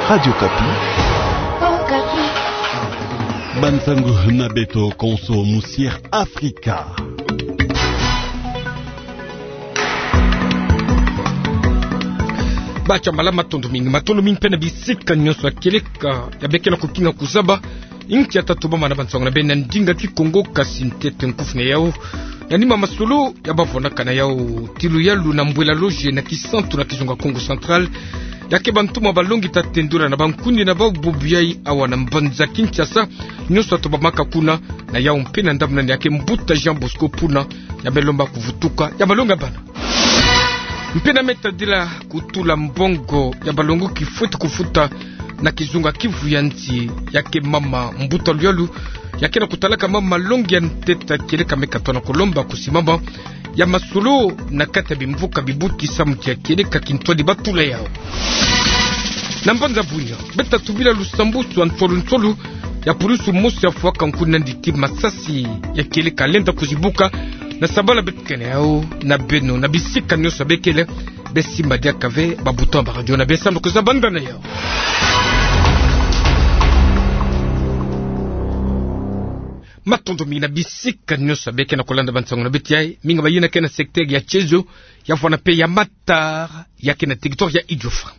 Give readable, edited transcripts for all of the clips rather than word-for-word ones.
Radio Kapi. Bansangu na beto konso musier Afrika. Bacha malama matondo mingi pena bisika nyonso akeleka ya bekela kukinga kuzaba inki atatuba mana bansangu na bena ndinga ki Kongo kasintete nkufune yao yani mama solo ya bavona kana yao tilu yalu na mbwela loje na kisantu na kizunga Kongo Central yake bantuma balongi tatendura na bankundi na babubuyai awa na mbanza Kinshasa nyonso atoba maka kuna na yao mpena ndamna yake Mbuta Jean Bosco Puna ya belomba kuvutuka ya balonga bana mpena metadila kutula mbongo ya balongo kifuti kufuta na kizunga Kivu ya nti yake mama Mbuta Lyalu yake na kutalaka mama longi ya nteta keleka mekatona kolomba kusimama ya masulu na kata bimvuka bibuti samuti ya keleka kintwadi batula yao na mbanza bunya beta tubila lusambusu antolu ya purusu musi ya fuwaka nkuna nditi masasi ya keleka lenda kuzibuka na sabala betkene yao na beno na bisika nyosa bekele besimba dia kave babuton ba radio na besamba kuzabanda na yao matondo mina bisika nyosa beke na kolanda bansango na betiai minga bayina kena secteur ya Chezo ya fona pe ya Matar ya kena territoire ya Idjofa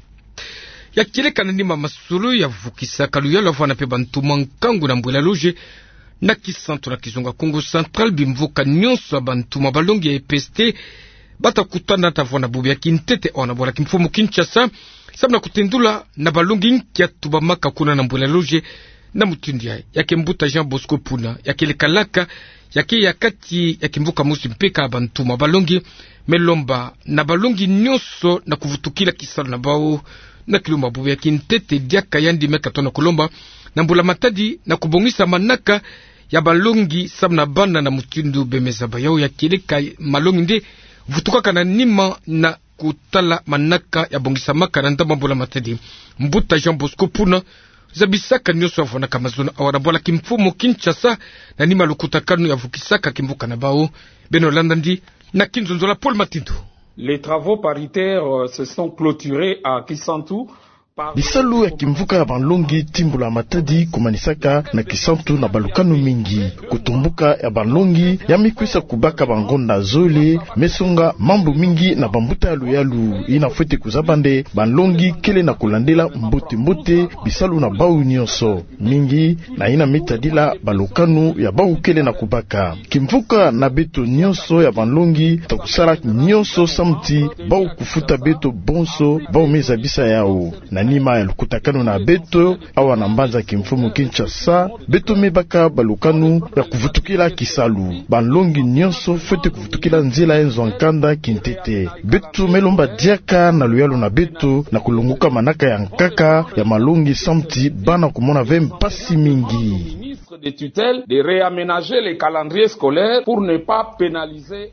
ya keleka na ndima masulu ya vukisa kaluya la fona pe bantuma nkangu na mbwela loje na kisantu na kizunga Kongo Central bimvuka nyonso bantuma balongi ya EPST bata kutana tavona bubi ya kintete ona bola kimfumu Kinshasa sabna kutendula na balongi nkia tubamaka kuna na mbwela loje na mutindia yake Mbuta Jean Bosco Puna yake lekalaka yake yakati yake mvuka musi mpeka bantuma balongi melomba na balongi nyonso na kuvutukila kisalo na bao na kilumba bubi ya kintete diaka yandi mekatona kolomba na mbula matadi na kubongisa manaka ya balongi sabna bana na mutindu bemeza bayao ya keleka malongi nde vutuka kana nima na kutala manaka ya bongisa maka na ndamba mbula matadi Mbuta Jean Bosco Puna zabisaka nyoso avona kamazuna awara bola kimfumo Kinshasa na nima lukutakanu ya vukisaka kimvuka na bao beno landandi na kinzonzola Paul Matindu. Les travaux paritaires se sont clôturés à Kisantu. Bisalu ya kimvuka ya balongi timbula matadi kumanisaka na kisantu na balukanu mingi kutumbuka ya balongi ya mikwisa kubaka bangonda zole mesonga mambo mingi na bambuta yalu inafwete kuzabande balongi kele na kulandela mbote bisalu na bau nyonso mingi na ina mitadila balukanu ya bau kele na kubaka kimvuka na beto nyonso ya balongi takusala nyonso samti bau kufuta beto bonso bau meza bisa yao na nima ya lukutakanu na beto awa na mbanza kimfumu Kinshasa beto mebaka balukanu ya kuvutukila kisalu balongi nyonso fete kuvutukila nzela enzo nkanda kintete beto melomba diaka na luyalo na beto na kulunguka manaka ya nkaka ya malongi samti bana kumona ve mpasi mingi ministre de tutelle de réaménager les calendriers scolaires pour ne pas pénaliser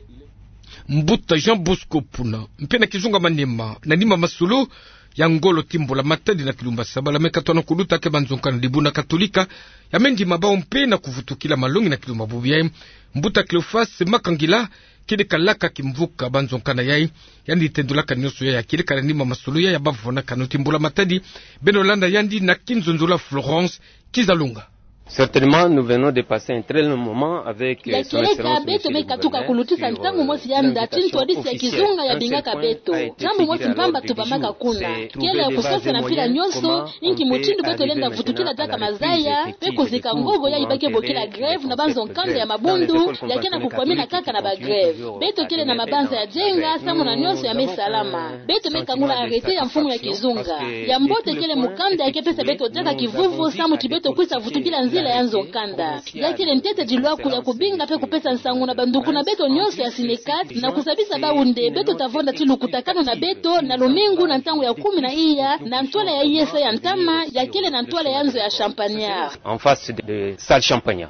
Mbuta Jean Bosco Puna mpena kizunga manema na nima masulu ya ngolo timbola matadi na kilumba sabala mekatona kuluta ke banzonka na libuna katolika ya mendi mabao mpe na kuvutukila malongi na kilumba bubiye Mbuta Cleophas makangila kide kalaka kimvuka banzonka na yai yandi tendulaka nyoso ya kide kanima masulu ya bavona kanotimbola matadi benolanda yandi na kinzonzola Florence Kizalunga. Certainement, nous venons de passer un très long moment avec son excellence beto mekatuka kulutisa ntangu mosi yanda tinto adisi ya kizunga ya bingaka beto jambo mosi mpamba tubamaka kuna kele ya kusasa na pila nyonso inki mutindu beto lenda vutukila daka mazaya peko zika ngogo ya ibake bokila greve na banzo nkanda ya mabundu ya kena kukwamina kaka na bagreve beto kele na mabanza ya jenga samu na nyonso ya mesalama beto mekangula arete ya mfumu ya kizunga ya mbote kele mukanda ya kepesa beto daka kivuvu samu tibeto kwisa vutukila nzila yanzo kanda yakile ntete jilwa kula kubinga pe kupesa nsangu na banduku na beto nyonso ya sinekat na kusabisa baunde beto tavonda tilu kutakano na beto na lumingu na ntangu ya 10 na iya na ntwala ya yesa ya ntama yakile na ntwala yanzo ya champagnard en face de salle champagnard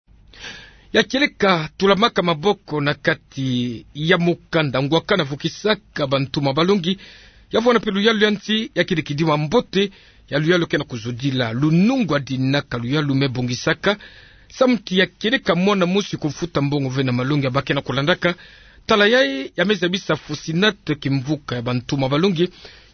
ya keleka tulamaka maboko na kati ya mukanda ngwakana vukisaka bantuma balongi yavona pelu yalu yanti yakile kidima mbote yalu yalu kena kuzudila lunungwa dinaka lu yalu mebongisaka samti ya keleka mwana musi kufuta mbongo vena malongi abake na kulandaka tala yai ya meza bisa fusinate kimvuka ya bantuma balongi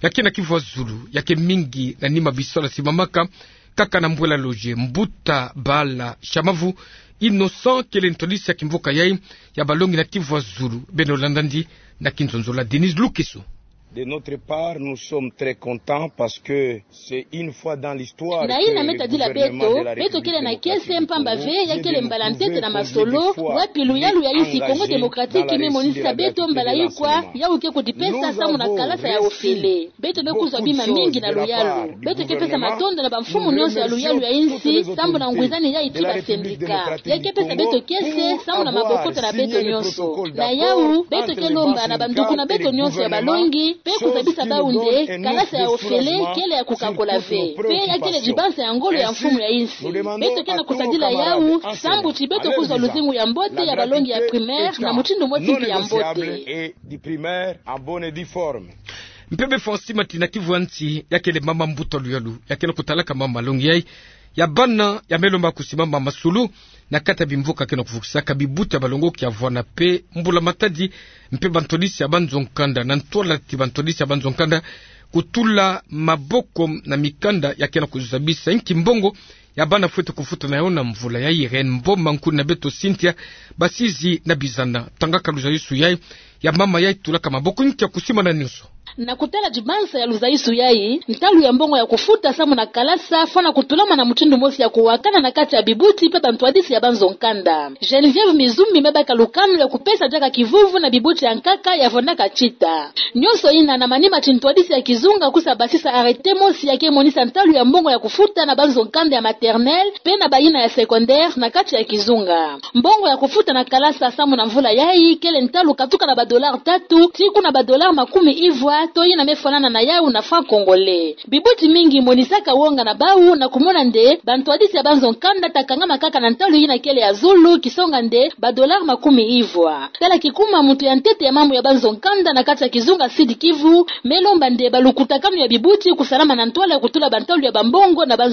yake na Kivu Zulu yake mingi na Nima Bisola simamaka kaka na Mbwela Loje Mbuta Bala Shamavu Innocent kele ntolisi ya kimvoka yai ya balongi na Kivu Zulu Beno Landandi na Kinzonzola Denis Lukisu. De notre part, nous sommes très contents parce que c'est une fois dans l'histoire na ina meta dila beto kele na kese mpamba ve ya kele mbalantete na masolo wapi luyalu ya isi Kongo Demokratiki memonisa beto mbalayikwa ya uke kudipesa samu na kalasa ya ofile beto bekuzwa bima mingi na luyalu beto kepesa matonda na bamfumu nyonso ya luyalu ya insi sambu na ngwizani ya itiba sendika ya kepesa beto kese samu na mabokota na beto nyonso na yau beto kelomba na banduku na beto nyonso ya balongi pe kuzabisa baunde kalasa ya ofele kele ya kukakola ve pe ya kele jibansa ya ngolo ya mfumu ya insi beto kena kusadila yau sambu chibeto kuzwa luzingu ya mbote ya balongi ya primaire na mutindu moti ya mbote di primaire en bonne et due forme. Mpebe Fonsi Matina Kivu Anti ya kele mama Mbuto Luyalu ya kele kutalaka mama longi yai ya bana ya melomba kusimama masulu na kata bimvuka kena kufukisaka bibuta balongo kia vwana pe mbula matadi mpe bantolisi ya banzonkanda na ntola ti bantolisi ya banzonkanda kutula maboko na mikanda ya kena kuzabisa inki mbongo ya bana fuete kufuta na yona mvula ya Irene Mboma nkuni na Beto Cynthia Basizi na Bizana tangaka luza yusu yai ya mama yai tulaka maboko inki ya kusima na nyuso na kutela jibansa ya luzaisu yai ntalu ya mbongo ya kufuta samu na kalasa fana kutulama na mchindu mosi ya kuwakana na kati ya bibuti pepa mtwadisi ya banzonkanda Genevieve Mizumbi mebaka lukanu ya kupesa jaka kivuvu na bibuti ya nkaka ya vondaka chita nyonso ina na manima chintwadisi ya kizunga kusa basisa arete mosi ya kemonisa ntalu ya mbongo ya kufuta na banzonkanda ya maternel pena baina ya secondaire na kati ya kizunga mbongo ya kufuta na kalasa samu na mvula yai kele ntalu katuka na $3 tiku na $10 ivwa toyi na mefanana na yau na franc congolais bibuti mingi monisaka wonga na bau na kumona nde bantwadisi ya banzonkanda takanga makaka na ntalu ina kele ya Zulu kisonga nde $10 ivwa tala kikuma mtu ya ntete ya mamu ya banzonkanda na kati ya kizunga Sud Kivu melomba nde balukuta kanu ya bibuti kusalama na ntwala ya kutula bantalu ya bambongo na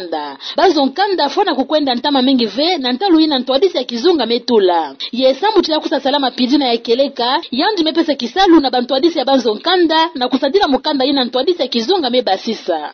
banzonkanda fona kukwenda ntama mingi ve na ntalu ina ntwadisi ya kizunga metula yesamu tia kusasalama pidina ya keleka yandi mepesa kisalu na bantwadisi ya banzonkanda na kusadila mukanda ina ntwadisi ya kizunga mebasisa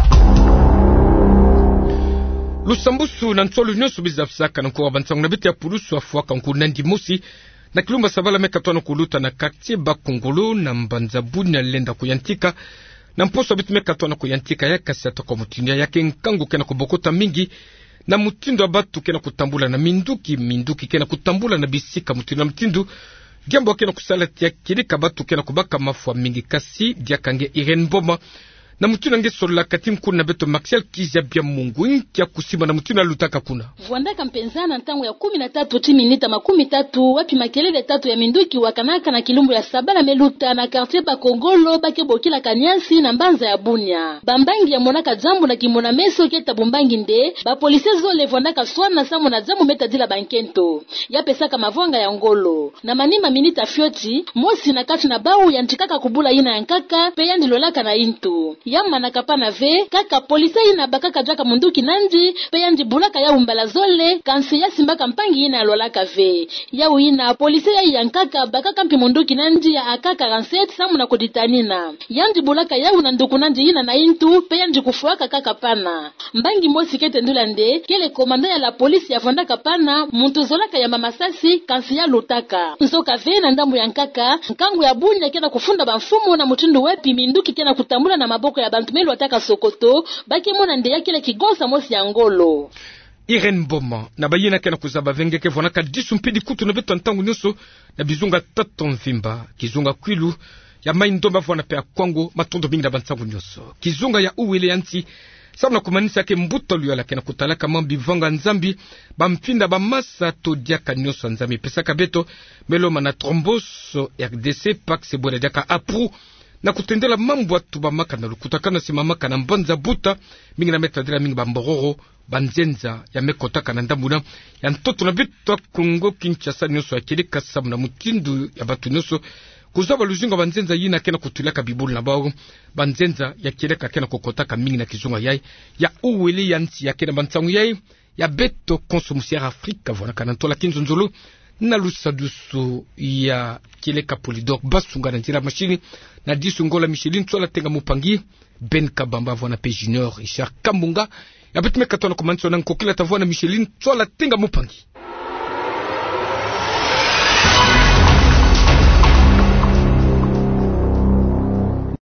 Lusambusu na ntolu nyosu bizafsaka na kuwa bantangu na biti ya pulusu afuaka nkunandi mosi na kilumba sabala meka tuano kuluta na kati bakungulu na mbanzabuni na lenda kuyantika na mposo bitu meka tuano kuyantika ya kasi ya toko mutindia yake nkangu kena kubokota mingi na mutindo abatu kena kutambula na minduki kena kutambula na bisika mutindo na mtindu Diambo kena kusala tia kilika batu kena kubaka mafua mingi kasi diakange Irene Mboma na mutuna nge sola kati mkuna na Beto Maxiel kizia bia mungu inkia kusima na mutuna lutaka kuna Vuandaka mpenzana ntangu ya 13 timinita 30 wapi makelele 3 ya minduki wakanaka na kilumbu ya sabala meluta na quartier Bakongolo bakebokila kanyasi na mbanza ya Bunya bambangi ya monaka jambu na kimona meso keta bumbangi nde ba police zole vuandaka swana samu na jambu metadila bankento ya pesaka mavonga ya ngolo na manima minita fyoti mosi na kati na bau ya ntikaka kubula ina yankaka pe yandilolaka na intu yama na kapana ve kaka polisi ina bakaka jaka munduki nandi pe yandi bulaka ya umbala zole kansi ya simbaka mpangi ina lolaka ve ya uina polisi ya yankaka bakaka mpi munduki nandi ya akaka 47 samu na koditanina yandi bulaka ya unanduku nandi ina na intu pe yandi kufuaka kaka pana mbangi mosi kete ndula nde kele komanda ya la polisi ya vonda kapana muntu zolaka ya mamasasi kansi ya lutaka nzoka ve na ndambu yankaka nkangu ya Bunya kena kufunda bamfumu na mutundu wepi minduki kena kutambula na maboko ya bantu melu ataka Sokoto baki mona nde ya kile kigosa mosi ya ngolo Irene Mboma na bayina kena kuzaba vengeke vonaka disu mpidi kutu na beto ntangu nyuso na bizunga tato mvimba kizunga kwilu ya maindomba vwana pe ya kwangu matondo mingi na bantangu nyuso kizunga ya uwele yanti sabu na kumanisa ke Mbuto Luyalu kena kutalaka mambi vanga nzambi bampinda bamasa to diaka nyuso nzambi pesaka beto meloma na tromboso RDC pak sebole diaka apru na kutendela mambo atu bamaka na lukutakana simamaka na mbanza buta mingi na metadela mingi bambororo banzenza ya mekotaka na ndambuna ya ntoto na bitu Kongo Kinshasa nyuso ya keleka sabu na mutindu ya batu nyuso kuzaba luzinga banzenza yina kena kutulaka bibulu na bao banzenza ya keleka kena kokotaka mingi na kizunga yai ya uwele ya nti ya kena bantangu yai ya Beto Consomusière Afrika vwana kanantola kinzonzolo na lusadusu ya Kileka Polidor basunga na njira mashini na disungola Micheline Tsola tenga mupangi Ben Kabamba vona pe junior Richard Kambunga ya betime katona komanso na nkokila tavona Micheline Tsola tenga mupangi